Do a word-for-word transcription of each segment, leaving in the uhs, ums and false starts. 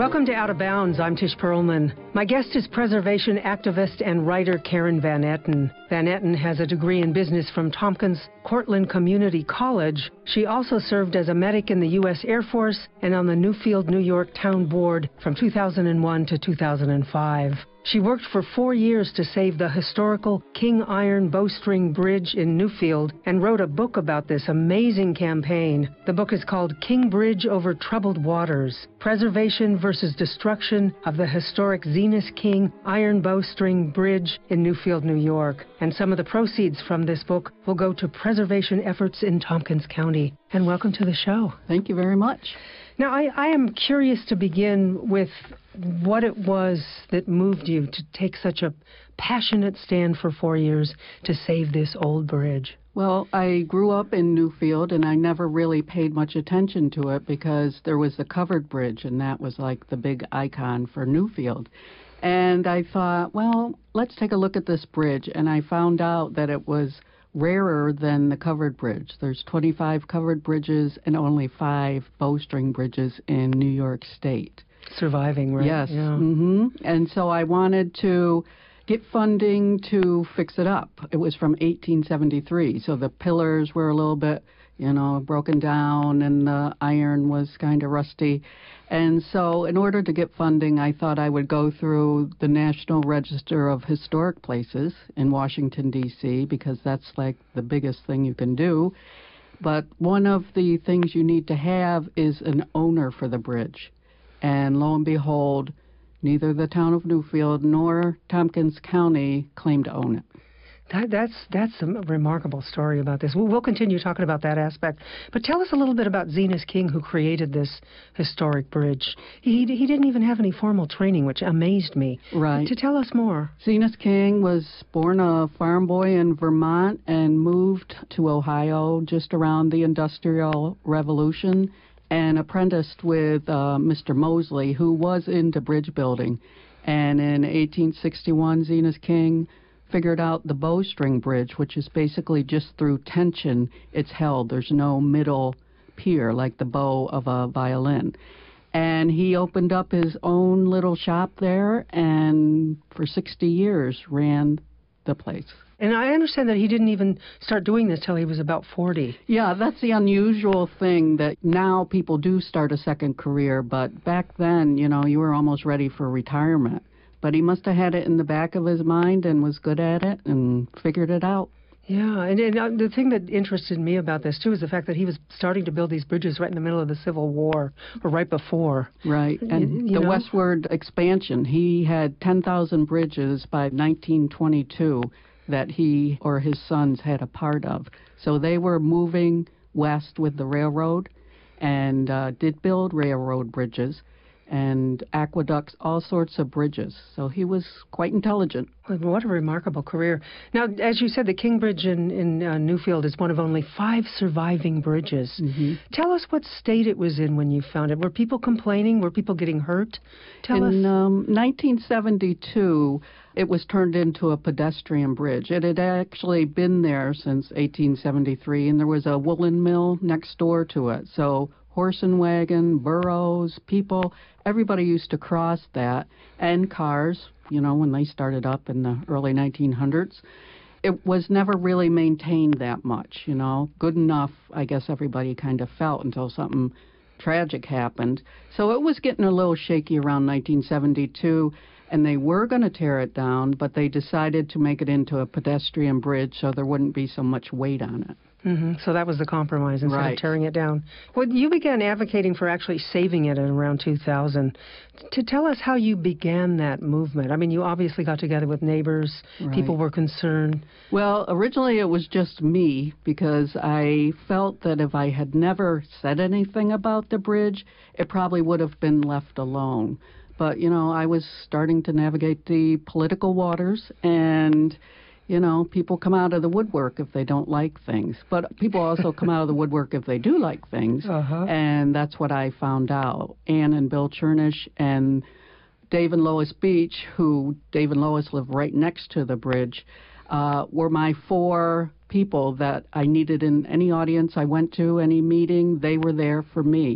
Welcome to Out of Bounds. I'm Tish Perlman. My guest is preservation activist and writer Karen Van Etten. Van Etten has a degree in business from Tompkins Cortland Community College. She also served as a medic in the U S Air Force and on the Newfield, New York Town Board from two thousand one to two thousand five. She worked for four years to save the historical King Iron Bowstring Bridge in Newfield and wrote a book about this amazing campaign. The book is called King Bridge Over Troubled Waters: Preservation versus Destruction of the Historic Zenas King Iron Bowstring Bridge in Newfield, New York. And some of the proceeds from this book will go to preservation efforts in Tompkins County. And welcome to the show. Thank you very much. Now, I, I am curious to begin with what it was that moved you to take such a passionate stand for four years to save this old bridge. Well, I grew up in Newfield, and I never really paid much attention to it because there was the covered bridge, and that was like the big icon for Newfield. And I thought, well, let's take a look at this bridge, and I found out that it was rarer than the covered bridge. There's twenty-five covered bridges and only five bowstring bridges in New York State. Surviving, right? Yes. Yeah. Mm-hmm. And so I wanted to get funding to fix it up. It was from eighteen seventy-three, so the pillars were a little bit, you know, broken down, and the iron was kind of rusty. And so in order to get funding, I thought I would go through the National Register of Historic Places in Washington, D C, because that's like the biggest thing you can do. But one of the things you need to have is an owner for the bridge. And lo and behold, neither the town of Newfield nor Tompkins County claim to own it. That, that's that's a remarkable story about this. We'll, we'll continue talking about that aspect. But tell us a little bit about Zenas King, who created this historic bridge. He he didn't even have any formal training, which amazed me. Right. To tell us more. Zenas King was born a farm boy in Vermont and moved to Ohio just around the Industrial Revolution and apprenticed with uh, Mister Mosley, who was into bridge building. And in eighteen sixty-one, Zenas King figured out the bowstring bridge, which is basically just through tension it's held. There's no middle pier like the bow of a violin. And he opened up his own little shop there and for sixty years ran the place. And I understand that he didn't even start doing this till he was about forty. Yeah, that's the unusual thing, that now people do start a second career, but back then, you know, you were almost ready for retirement. But he must have had it in the back of his mind and was good at it and figured it out. Yeah, and, and uh, the thing that interested me about this, too, is the fact that he was starting to build these bridges right in the middle of the Civil War, or right before. Right, and you, you the know? westward expansion. He had ten thousand bridges by nineteen twenty-two that he or his sons had a part of. So they were moving west with the railroad and uh, did build railroad bridges and aqueducts, all sorts of bridges. So he was quite intelligent. What a remarkable career. Now, as you said, the King Bridge in, in uh, Newfield is one of only five surviving bridges. Mm-hmm. Tell us what state it was in when you found it. Were people complaining? Were people getting hurt? Tell in, us. In um, nineteen seventy-two, it was turned into a pedestrian bridge. It had actually been there since eighteen seventy-three, and there was a woolen mill next door to it. So horse and wagon, burros, people, everybody used to cross that, and cars, you know, when they started up in the early nineteen hundreds. It was never really maintained that much, you know, good enough, I guess everybody kind of felt, until something tragic happened. So it was getting a little shaky around nineteen seventy-two, and they were going to tear it down, but they decided to make it into a pedestrian bridge so there wouldn't be so much weight on it. Mm-hmm. So that was the compromise instead right. of tearing it down. Well, you began advocating for actually saving it in around two thousand. To tell us how you began that movement. I mean, you obviously got together with neighbors. Right. People were concerned. Well, originally it was just me, because I felt that if I had never said anything about the bridge, it probably would have been left alone. But, you know, I was starting to navigate the political waters, and you know, people come out of the woodwork if they don't like things. But people also come out of the woodwork if they do like things. Uh-huh. And that's what I found out. Ann and Bill Chernish and Dave and Lois Beach, who Dave and Lois live right next to the bridge, uh, were my four people that I needed in any audience I went to, any meeting. They were there for me.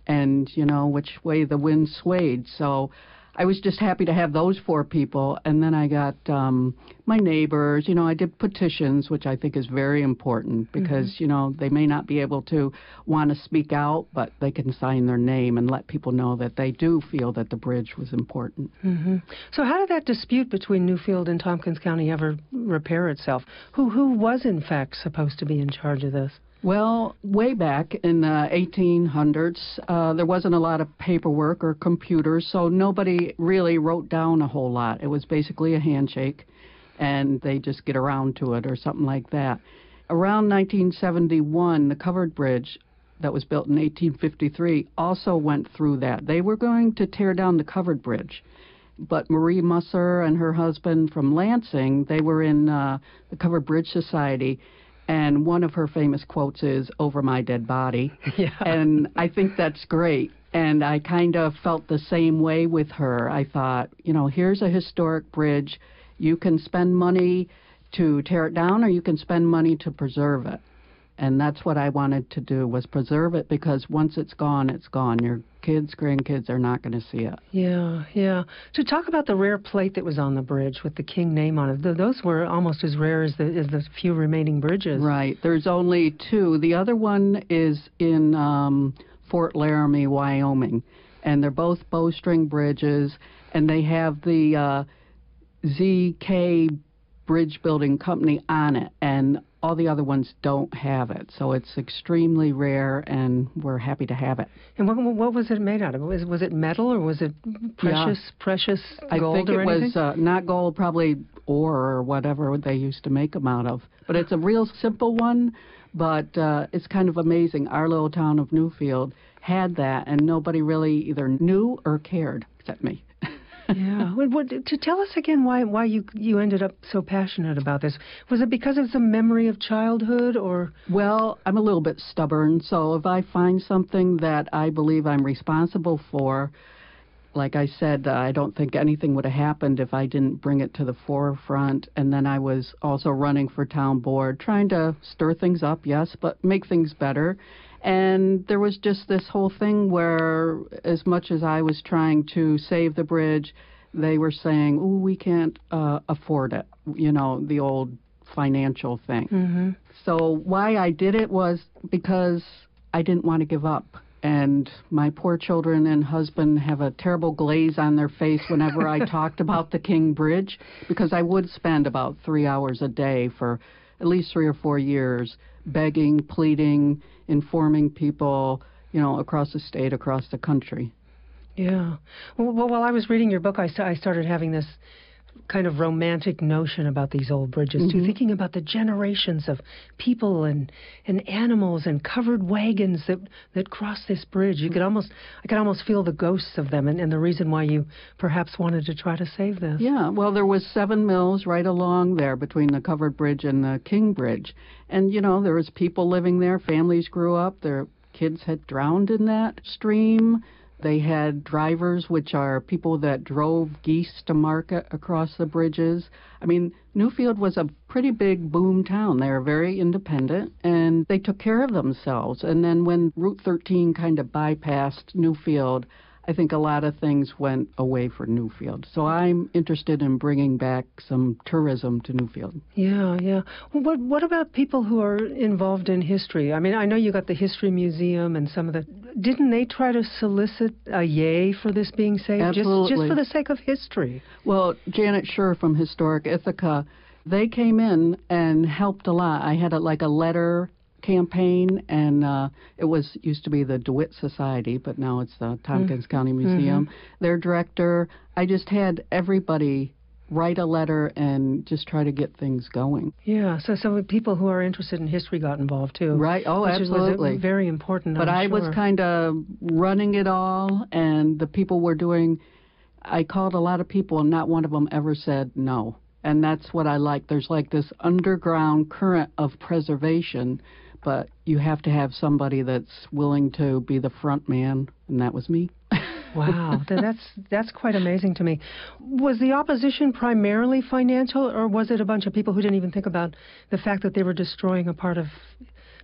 and, you know, which way the wind swayed. So I was just happy to have those four people, and then I got um, my neighbors. You know, I did petitions, which I think is very important because, mm-hmm. you know, they may not be able to want to speak out, but they can sign their name and let people know that they do feel that the bridge was important. Mm-hmm. So how did that dispute between Newfield and Tompkins County ever repair itself? Who, who was, in fact, supposed to be in charge of this? Well, way back in the eighteen hundreds, uh, there wasn't a lot of paperwork or computers, so nobody really wrote down a whole lot. It was basically a handshake, and they just get around to it or something like that. Around nineteen seventy-one, the covered bridge that was built in eighteen fifty-three also went through that. They were going to tear down the covered bridge, but Marie Musser and her husband from Lansing, they were in uh, the Covered Bridge Society. And one of her famous quotes is, "Over my dead body." Yeah. And I think that's great. And I kind of felt the same way with her. I thought, you know, here's a historic bridge. You can spend money to tear it down, or you can spend money to preserve it. And that's what I wanted to do, was preserve it, because once it's gone, it's gone. Your kids, grandkids are not going to see it. Yeah, yeah. To talk about the rare plate that was on the bridge with the King name on it, th- those were almost as rare as the, as the few remaining bridges. Right. There's only two. The other one is in um, Fort Laramie, Wyoming, and they're both bowstring bridges, and they have the uh, Z K Bridge Building Company on it, and all the other ones don't have it. So it's extremely rare, and we're happy to have it. And what, what was it made out of? Was, was it metal, or was it precious, yeah. precious gold I think or it anything? was uh, not gold, probably ore or whatever they used to make them out of. But it's a real simple one, but uh, it's kind of amazing. Our little town of Newfield had that, and nobody really either knew or cared, except me. Yeah. What, what, to tell us again why why you you ended up so passionate about this. Was it because of some memory of childhood, or? Well, I'm a little bit stubborn, so if I find something that I believe I'm responsible for, like I said, uh, I don't think anything would have happened if I didn't bring it to the forefront. And then I was also running for town board, trying to stir things up, yes, but make things better. And there was just this whole thing where, as much as I was trying to save the bridge, they were saying, "Oh, we can't uh, afford it," you know, the old financial thing. Mm-hmm. So why I did it was because I didn't want to give up. And my poor children and husband have a terrible glaze on their face whenever I talked about the King Bridge, because I would spend about three hours a day for at least three or four years begging, pleading, informing people, you know, across the state, across the country. Yeah. Well, well while I was reading your book, I, st- I started having this kind of romantic notion about these old bridges, mm-hmm. too, thinking about the generations of people and and animals and covered wagons that that cross this bridge. You could almost, I could almost feel the ghosts of them, and, and the reason why you perhaps wanted to try to save this. Yeah, well, there was seven mills right along there between the covered bridge and the King Bridge, and you know, there was people living there. Families grew up. Their kids had drowned in that stream. They had drivers, which are people that drove geese to market across the bridges. I mean, Newfield was a pretty big boom town. They were very independent, and they took care of themselves. And then when Route thirteen kind of bypassed Newfield, I think a lot of things went away for Newfield. So I'm interested in bringing back some tourism to Newfield. Yeah, yeah. Well, what what about people who are involved in history? I mean, I know you got the History Museum and some of the... Didn't they try to solicit a yay for this being saved? Absolutely. Just, just for the sake of history? Well, Janet Schur from Historic Ithaca, they came in and helped a lot. I had a, like a letter campaign, and uh, it was used to be the DeWitt Society, but now it's the Tompkins mm-hmm. County Museum. Mm-hmm. Their director, I just had everybody write a letter and just try to get things going. Yeah, so some people who are interested in history got involved too. Right, oh, which absolutely. was very important, But I'm I sure. was kind of running it all, and the people were doing, I called a lot of people, and not one of them ever said no. And that's what I like. There's like this underground current of preservation, but you have to have somebody that's willing to be the front man, and that was me. Wow, that's that's quite amazing to me. Was the opposition primarily financial, or was it a bunch of people who didn't even think about the fact that they were destroying a part of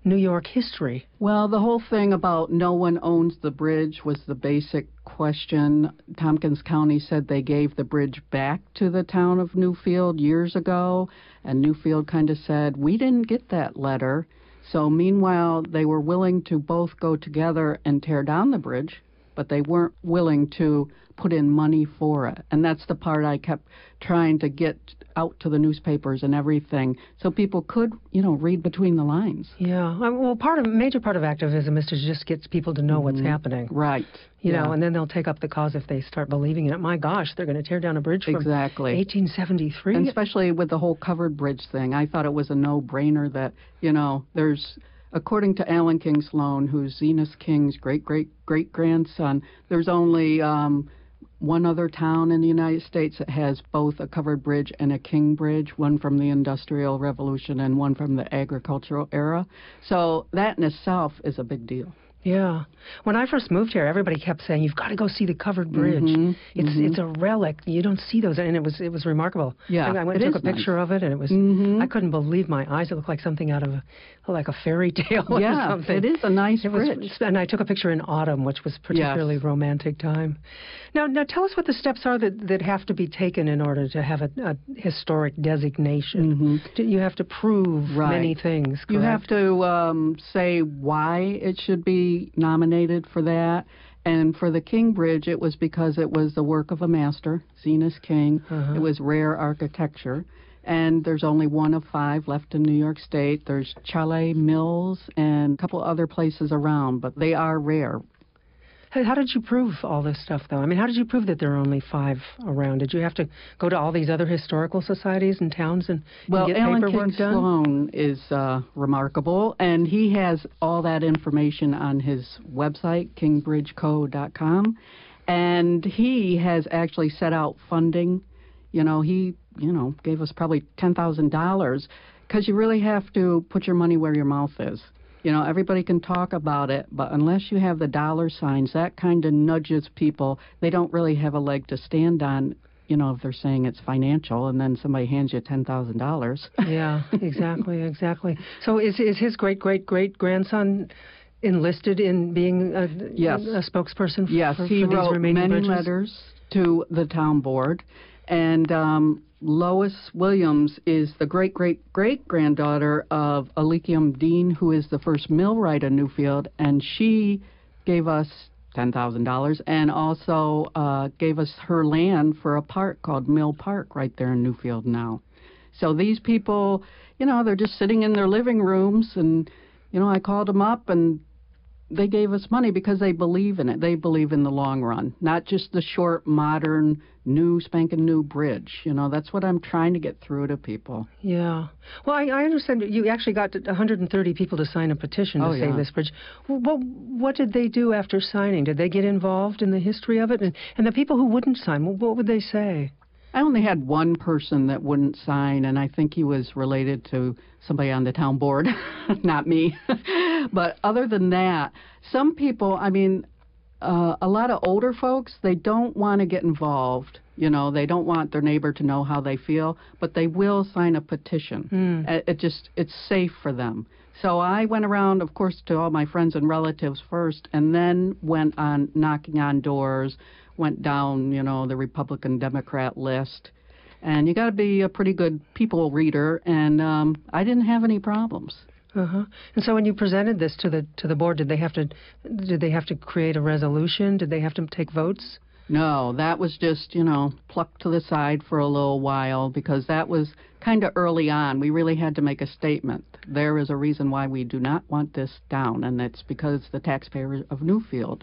New York history? Well, the whole thing about no one owns the bridge was the basic question. Tompkins County said they gave the bridge back to the town of Newfield years ago, and Newfield kind of said, we didn't get that letter. So meanwhile, they were willing to both go together and tear down the bridge, but they weren't willing to put in money for it. And that's the part I kept trying to get out to the newspapers and everything, so people could, you know, read between the lines. Yeah. Well, part of major part of activism is to just get people to know mm-hmm. what's happening. Right. You yeah. know, and then they'll take up the cause if they start believing in it. My gosh, they're going to tear down a bridge from exactly. eighteen seventy-three. And especially with the whole covered bridge thing, I thought it was a no-brainer that, you know, there's, according to Alan King Sloan, who's Zenas King's great-great-great-grandson, there's only um, one other town in the United States that has both a covered bridge and a king bridge, one from the Industrial Revolution and one from the agricultural era. So that in itself is a big deal. Yeah. When I first moved here, everybody kept saying, you've got to go see the covered bridge. Mm-hmm. It's mm-hmm. it's a relic. You don't see those. And it was it was remarkable. Yeah, I, I went and took a picture nice. of it, and it was, mm-hmm. I couldn't believe my eyes. It looked like something out of a, like a fairy tale or yeah, something. it is a nice it bridge. Was, and I took a picture in autumn, which was particularly yes. romantic time. Now, now tell us what the steps are that, that have to be taken in order to have a, a historic designation. Mm-hmm. You have to prove right. many things, correct? You have to um, say why it should be nominated for that. And for the King Bridge, it was because it was the work of a master, Zenas King. Uh-huh. It was rare architecture. And there's only one of five left in New York State. There's Chalet Mills and a couple other places around, but they are rare. How did you prove all this stuff, though? I mean, how did you prove that there are only five around? Did you have to go to all these other historical societies and towns and, well, and get Alan paperwork King done? Sloan is uh, remarkable, and he has all that information on his website, king bridge co dot com, and he has actually set out funding. You know, he, you know, gave us probably ten thousand dollars, because you really have to put your money where your mouth is. You know, everybody can talk about it, but unless you have the dollar signs, that kind of nudges people. They don't really have a leg to stand on, you know, if they're saying it's financial, and then somebody hands you ten thousand dollars. Yeah, exactly, exactly. So is is his great-great-great-grandson enlisted in being a, yes. a spokesperson for, yes, for, he for these wrote remaining many bridges? letters to the town board, and um, Lois Williams is the great-great-great-granddaughter of Alekium Dean, who is the first millwright in Newfield, and she gave us ten thousand dollars and also uh, gave us her land for a park called Mill Park right there in Newfield now. So these people, you know, they're just sitting in their living rooms, and, you know, I called them up, and they gave us money because they believe in it. They believe in the long run, not just the short, modern, new, spanking new bridge. You know, that's what I'm trying to get through to people. Yeah. Well, I, I understand you actually got one hundred thirty people to sign a petition to oh, save yeah. this bridge. What, what did they do after signing? Did they get involved in the history of it? And, and the people who wouldn't sign, what would they say? I only had one person that wouldn't sign, and I think he was related to somebody on the town board, not me. But other than that, some people, I mean, uh, a lot of older folks, they don't want to get involved. You know, they don't want their neighbor to know how they feel, but they will sign a petition. Mm. It, it just, it's safe for them. So I went around, of course, to all my friends and relatives first, and then went on knocking on doors, went down, you know, the Republican Democrat list. And you got to be a pretty good people reader, and um, I didn't have any problems. Uh-huh. And so when you presented this to the to the board, did they have to did they have to create a resolution? Did they have to take votes? No, that was just, you know, plucked to the side for a little while, because that was kind of early on. We really had to make a statement. There is a reason why we do not want this down, and it's because the taxpayers of Newfield.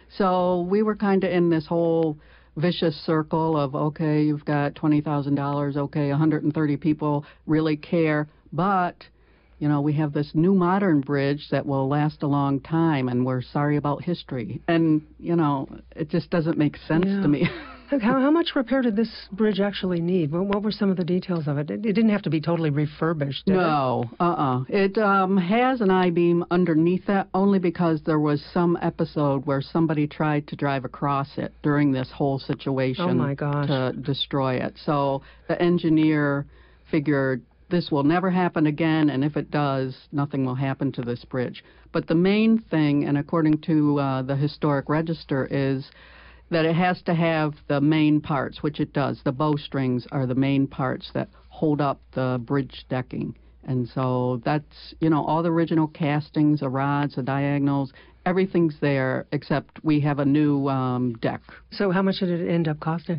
So we were kind of in this whole vicious circle of, okay, you've got twenty thousand dollars, okay, one hundred thirty people really care, but, you know, we have this new modern bridge that will last a long time, and we're sorry about history. And, you know, it just doesn't make sense yeah. to me. how, how much repair did this bridge actually need? What, what were some of the details of it? It, it didn't have to be totally refurbished, did no, it? uh-uh. It um, has an I-beam underneath it, only because there was some episode where somebody tried to drive across it during this whole situation oh my gosh. to destroy it. So the engineer figured, this will never happen again, and if it does, nothing will happen to this bridge. But the main thing, and according to uh, the Historic Register, is that it has to have the main parts, which it does. The bowstrings are the main parts that hold up the bridge decking. And so that's, you know, all the original castings, the rods, the diagonals, everything's there, except we have a new um, deck. So how much did it end up costing?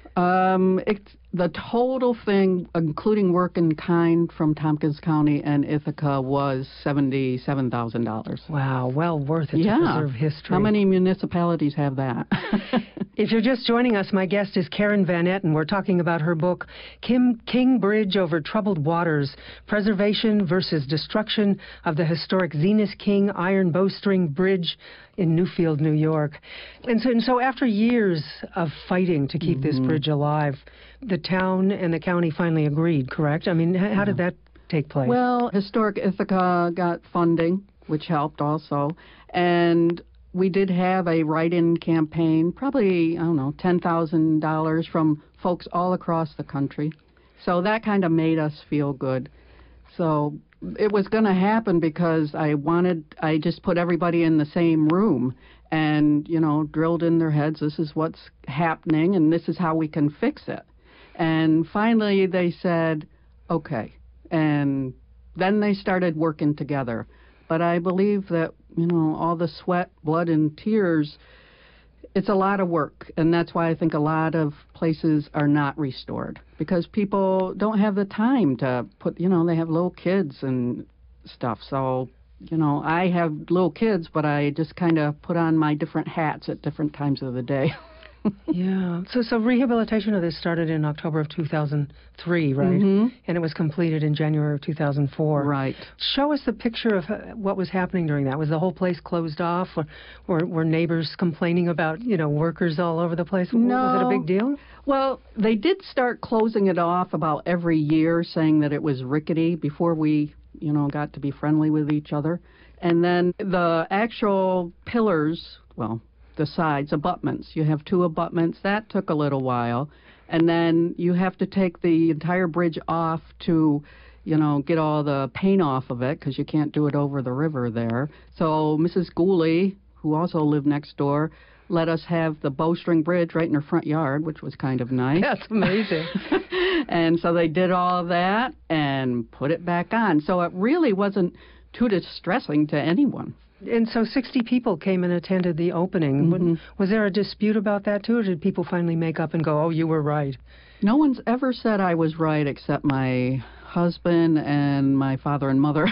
Um, it's the total thing, including work in kind from Tompkins County and Ithaca, was seventy-seven thousand dollars. Wow, well worth it yeah. to preserve history. How many municipalities have that? If you're just joining us, my guest is Karen Van Etten. We're talking about her book, Kim, King Bridge Over Troubled Waters, Preservation versus Destruction of the Historic Zenas King Iron Bowstring Bridge in Newfield, New York. And so, and so after years of fighting to keep mm-hmm. this bridge alive, the town and the county finally agreed, correct? I mean, how did that take place? Well, Historic Ithaca got funding, which helped also, and we did have a write-in campaign, probably, I don't know, ten thousand dollars from folks all across the country. So that kind of made us feel good. So it was going to happen because I wanted, I just put everybody in the same room and, you know, drilled in their heads, this is what's happening and this is how we can fix it. And finally they said, okay. And then they started working together. But I believe that, you know, all the sweat, blood, and tears, it's a lot of work. And that's why I think a lot of places are not restored. Because people don't have the time to put, you know, they have little kids and stuff. So, you know, I have little kids, but I just kind of put on my different hats at different times of the day. Yeah. So so rehabilitation of this started in October of two thousand three, right? Mm-hmm. And it was completed in January of two thousand four. Right. Show us the picture of uh, what was happening during that. Was the whole place closed off? Or, or were neighbors complaining about, you know, workers all over the place? No. Was it a big deal? Well, they did start closing it off about every year, saying that it was rickety before we, you know, got to be friendly with each other. And then the actual pillars, well, the sides, abutments. You have two abutments. That took a little while. And then you have to take the entire bridge off to, you know, get all the paint off of it because you can't do it over the river there. So Missus Gooley, who also lived next door, let us have the bowstring bridge right in her front yard, which was kind of nice. That's amazing. And so they did all of that and put it back on. So it really wasn't too distressing to anyone. And so sixty people came and attended the opening. Mm-hmm. Was there a dispute about that, too, or did people finally make up and go, oh, you were right? No one's ever said I was right except my husband and my father and mother.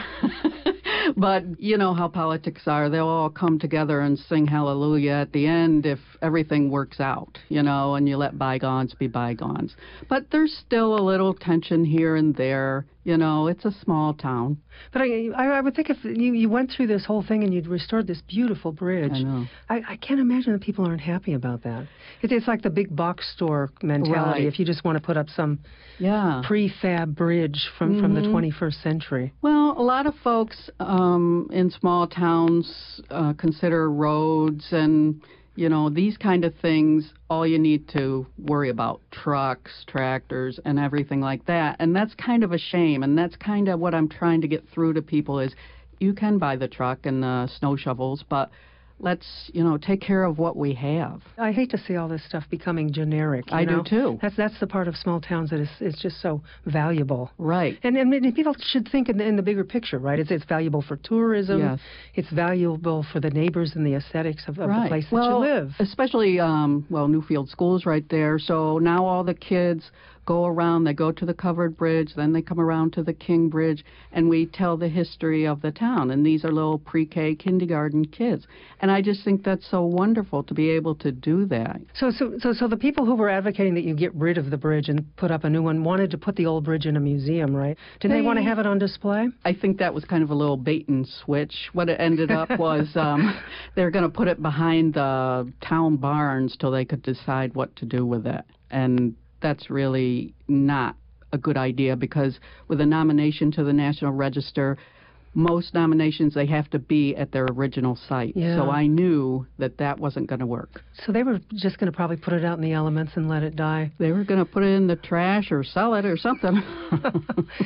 But you know how politics are. They'll all come together and sing hallelujah at the end if everything works out, you know, and you let bygones be bygones. But there's still a little tension here and there. You know, it's a small town. But I, I, I would think if you, you went through this whole thing and you'd restored this beautiful bridge, I know. I, I can't imagine that people aren't happy about that. It, it's like the big box store mentality. Right. If you just want to put up some yeah. prefab bridge from, mm-hmm. from the twenty-first century. Well, a lot of folks um, in small towns uh, consider roads and, you know, these kind of things, all you need to worry about, trucks, tractors, and everything like that. And that's kind of a shame, and that's kind of what I'm trying to get through to people is you can buy the truck and the snow shovels, but let's, you know, take care of what we have. I hate to see all this stuff becoming generic. You I know? do, too. That's that's the part of small towns that is, is just so valuable. Right. And, and people should think in the, in the bigger picture, right? It's, it's valuable for tourism. Yes. It's valuable for the neighbors and the aesthetics of, of right. the place that well, you live. Especially, um, well, Newfield School's right there. So now all the kids go around, they go to the covered bridge, then they come around to the King Bridge, and we tell the history of the town. And these are little pre-K kindergarten kids. And I just think that's so wonderful to be able to do that. So, so, so, so the people who were advocating that you get rid of the bridge and put up a new one wanted to put the old bridge in a museum, right? Did they, they want to have it on display? I think that was kind of a little bait and switch. What it ended up was um, they're going to put it behind the town barns till they could decide what to do with it. And that's really not a good idea because with a nomination to the National Register, most nominations, they have to be at their original site. Yeah. So I knew that that wasn't going to work. So they were just going to probably put it out in the elements and let it die. They were going to put it in the trash or sell it or something.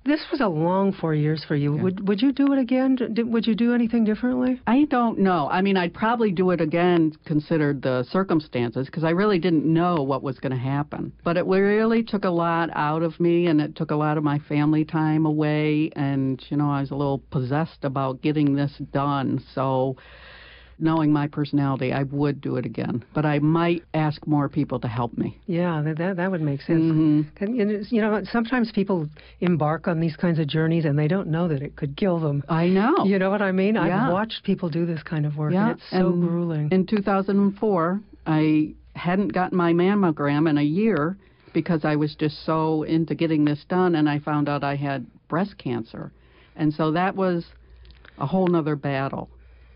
this was a long four years for you. Yeah. Would would you do it again? Did, would you do anything differently? I don't know. I mean, I'd probably do it again, considered the circumstances, because I really didn't know what was going to happen. But it really took a lot out of me, and it took a lot of my family time away. And, you know, I was a little possessed about getting this done. So knowing my personality, I would do it again. But I might ask more people to help me. Yeah, that that, that would make sense. Mm-hmm. And, and it's, you know, sometimes people embark on these kinds of journeys and they don't know that it could kill them. I know. You know what I mean? Yeah. I've watched people do this kind of work, Yeah. and it's so and grueling. In two thousand four, I hadn't gotten my mammogram in a year because I was just so into getting this done, and I found out I had breast cancer. And so that was a whole nother battle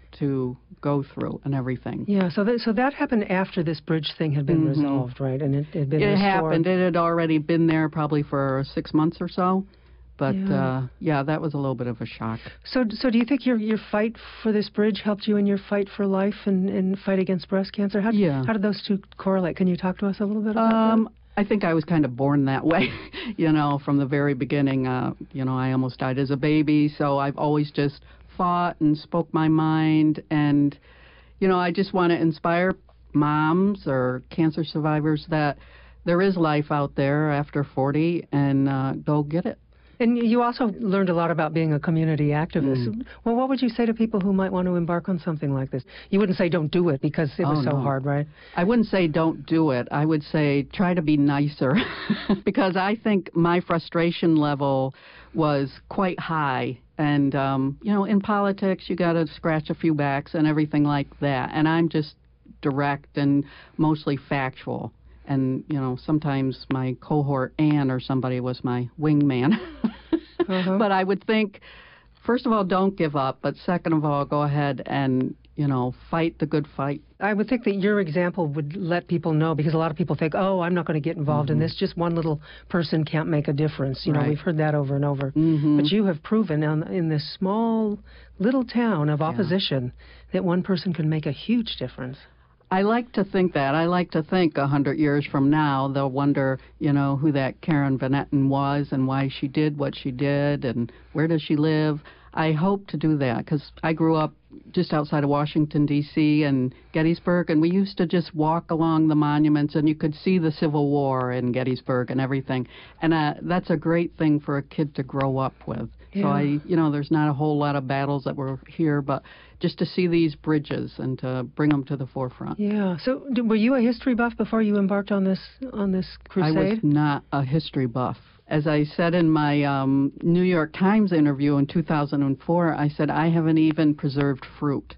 to go through and everything. Yeah, so that, so that happened after this bridge thing had been Mm-hmm. resolved, right? And it had been It restored. happened. It had already been there probably for six months or so. But, Yeah. uh, yeah, that was a little bit of a shock. So, so do you think your your fight for this bridge helped you in your fight for life and, and fight against breast cancer? How, Yeah. How did those two correlate? Can you talk to us a little bit about Um, I think I was kind of born that way, you know, from the very beginning. Uh, you know, I almost died as a baby, so I've always just fought and spoke my mind. And, you know, I just want to inspire moms or cancer survivors that there is life out there after forty, and uh, go get it. that? And you also learned a lot about being a community activist. Mm. Well, what would you say to people who might want to embark on something like this? You wouldn't say don't do it because it was Oh, so no. hard, right? I wouldn't say don't do it. I would say try to be nicer because I think my frustration level was quite high. And, um, you know, in politics, you got to scratch a few backs and everything like that. And I'm just direct and mostly factual. And, you know, sometimes my cohort, Ann, or somebody was my wingman. Uh-huh. But I would think, first of all, don't give up. But second of all, go ahead and, you know, fight the good fight. I would think that your example would let people know, because a lot of people think, oh, I'm not going to get involved Mm-hmm. in this. Just one little person can't make a difference. You know, Right. we've heard that over and over. Mm-hmm. But you have proven on, in this small little town of opposition that one person can make a huge difference. I like to think that. I like to think a hundred years from now they'll wonder, you know, who that Karen Van Etten was and why she did what she did and where does she live. I hope to do that because I grew up just outside of Washington, D C and Gettysburg, and we used to just walk along the monuments and you could see the Civil War in Gettysburg and everything. And uh, that's a great thing for a kid to grow up with. Yeah. So I, you know, there's not a whole lot of battles that were here, but just to see these bridges and to bring them to the forefront. Yeah. So d- were you a history buff before you embarked on this on this crusade? I was not a history buff. As I said in my um, New York Times interview in two thousand four, I said, I haven't even preserved fruit.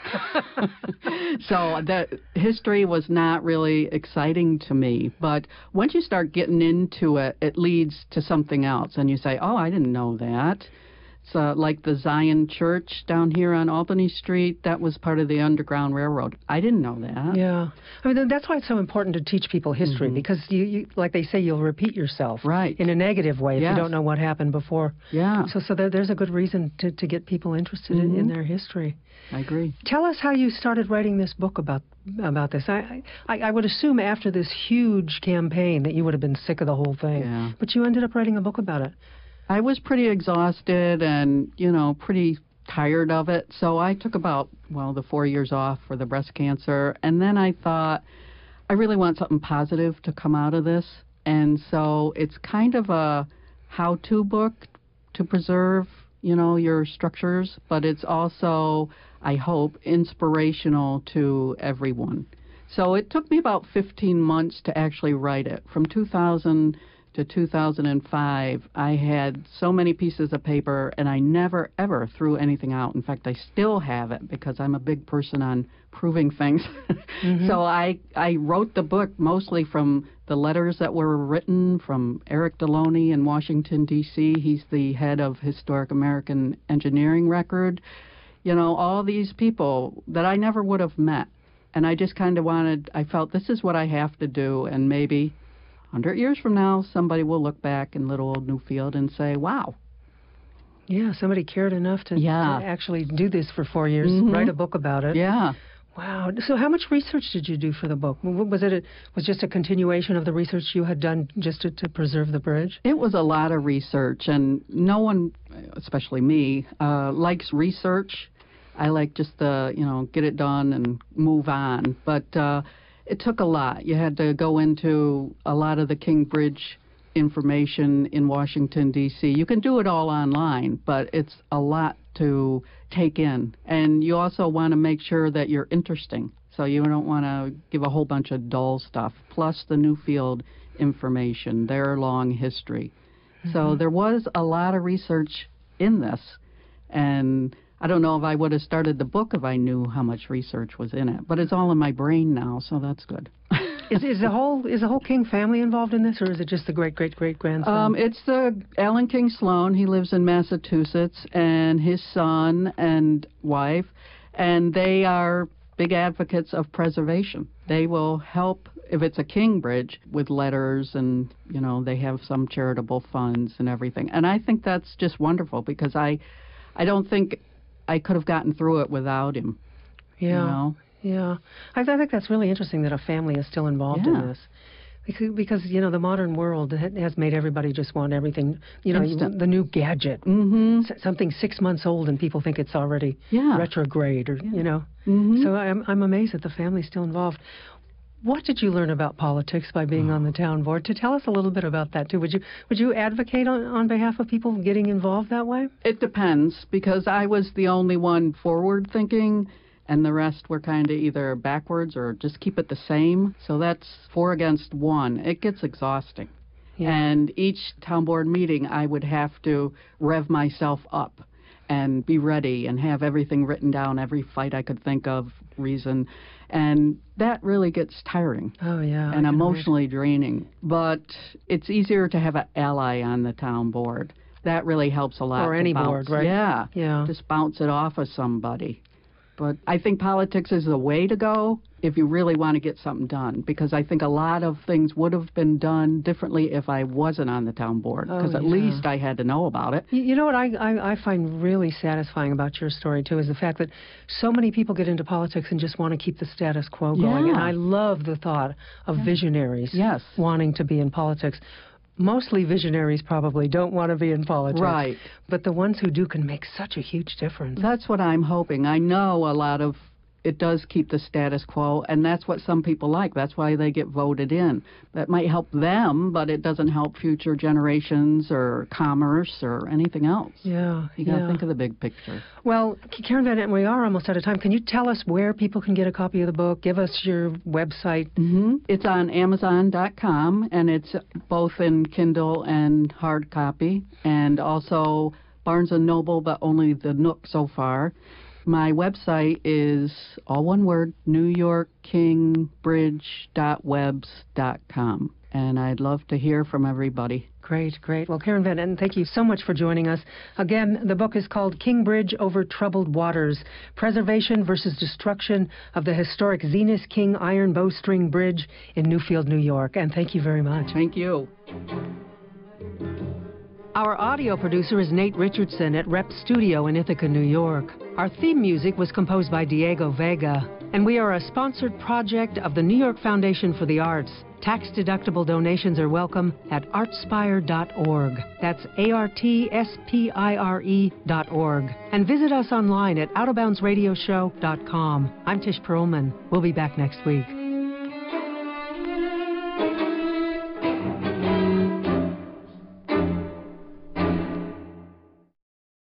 So that history was not really exciting to me. But once you start getting into it, it leads to something else. And you say, oh, I didn't know that. So like the Zion Church down here on Albany Street, that was part of the Underground Railroad. I didn't know that. Yeah. I mean, that's why it's so important to teach people history, Mhm. because, you, you, like they say, you'll repeat yourself. Right. In a negative way if Yes. you don't know what happened before. Yeah, So so there, there's a good reason to, to get people interested in, in Mhm. their history. I agree. Tell us how you started writing this book about about this. I, I I would assume after this huge campaign that you would have been sick of the whole thing. Yeah. But you ended up writing a book about it. I was pretty exhausted and, you know, pretty tired of it. So I took about, well, the four years off for the breast cancer. And then I thought, I really want something positive to come out of this. And so it's kind of a how-to book to preserve, you know, your structures. But it's also, I hope, inspirational to everyone. So it took me about fifteen months to actually write it. From two thousand to two thousand five, I had so many pieces of paper, and I never, ever threw anything out. In fact, I still have it because I'm a big person on proving things. Mhm. So I, I wrote the book mostly from the letters that were written from Eric Deloney in Washington, D C He's the head of Historic American Engineering Record. You know, all these people that I never would have met. And I just kind of wanted, I felt this is what I have to do, and maybe one hundred years from now, somebody will look back in Little Old Newfield and say, wow. Yeah, somebody cared enough to, Yeah. to actually do this for four years, Mhm. write a book about it. Yeah. Wow. So how much research did you do for the book? Was it a, was just a continuation of the research you had done just to, to preserve the bridge? It was a lot of research, and no one, especially me, uh, likes research. I like just to, you know, get it done and move on. But uh, it took a lot. You had to go into a lot of the King Bridge information in Washington, D C You can do it all online, but it's a lot to take in. And you also want to make sure that you're interesting. So you don't want to give a whole bunch of dull stuff, plus the Newfield information, their long history. Mm-hmm. So there was a lot of research in this. And I don't know if I would have started the book if I knew how much research was in it. But it's all in my brain now, so that's good. Is, is the whole is the whole King family involved in this, or is it just the great great great grandson? Um, it's the Alan King Sloan. He lives in Massachusetts, and his son and wife, and they are big advocates of preservation. They will help if it's a King Bridge with letters, and you know they have some charitable funds and everything. And I think that's just wonderful because I, I don't think I could have gotten through it without him. Yeah. You know? Yeah, I, I think that's really interesting that a family is still involved yeah. in this, because, because you know the modern world has made everybody just want everything. You know, Instant. the new gadget, mm-hmm. S- something six months old, and people think it's already yeah. retrograde, or yeah. you know. Mm-hmm. So I'm I'm amazed that the family's still involved. What did you learn about politics by being on the town board? To tell us a little bit about that too. Would you would you advocate on, on behalf of people getting involved that way? It depends, because I was the only one forward thinking, and the rest were kind of either backwards or just keep it the same. So that's four against one. It gets exhausting. Yeah. And each town board meeting, I would have to rev myself up and be ready and have everything written down, every fight I could think of, reason. And that really gets tiring. Oh, yeah. And emotionally draining. But it's easier to have an ally on the town board. That really helps a lot. Or any bounce. board, right? Yeah. Yeah. Just bounce it off of somebody. But I think politics is the way to go if you really want to get something done, because I think a lot of things would have been done differently if I wasn't on the town board, because oh, at yeah. least I had to know about it. You, you know what I, I, I find really satisfying about your story, too, is the fact that so many people get into politics and just want to keep the status quo going. Yeah. And I love the thought of yeah. visionaries yes. wanting to be in politics. Mostly visionaries probably don't want to be in politics. Right. But the ones who do can make such a huge difference. That's what I'm hoping. I know a lot of it does keep the status quo, and that's what some people like. That's why they get voted in. That might help them, but it doesn't help future generations or commerce or anything else. Yeah. You got to yeah. think of the big picture. Well, Karen Van Etten, we are almost out of time. Can you tell us where people can get a copy of the book? Give us your website. Mm-hmm. It's on Amazon dot com, and it's both in Kindle and hard copy, and also Barnes and Noble, but only the Nook so far. My website is all one word, new york king bridge dot webs dot com, and I'd love to hear from everybody. Great, great. Well, Karen Van Etten, thank you so much for joining us. Again, the book is called King Bridge Over Troubled Waters, Preservation versus Destruction of the Historic Zenas King Iron Bowstring Bridge in Newfield, New York. And thank you very much. Thank you. Our audio producer is Nate Richardson at Rep Studio in Ithaca, New York. Our theme music was composed by Diego Vega, and we are a sponsored project of the New York Foundation for the Arts. Tax-deductible donations are welcome at artspire dot org. That's A R T S P I R E dot org. And visit us online at out of bounds radio show dot com. I'm Tish Perlman. We'll be back next week.